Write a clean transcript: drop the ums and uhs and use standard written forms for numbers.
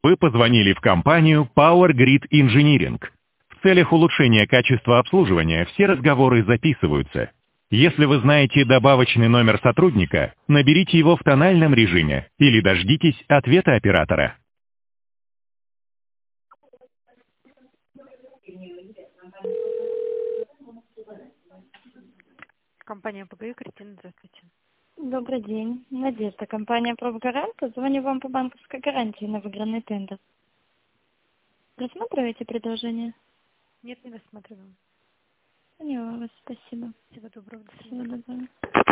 Вы позвонили в компанию Power Grid Engineering. В целях улучшения качества обслуживания все разговоры записываются. Если вы знаете добавочный номер сотрудника, наберите его в тональном режиме или дождитесь ответа оператора. Компания ПГИ, Кристина, здравствуйте. Добрый день. Надежда, компания «Профгарант». Звоню вам по банковской гарантии на выигранный тендер. Рассматриваете предложение? Нет, не рассматриваем. Поняла вас, спасибо. Всего доброго, до Всего свидания. доброго.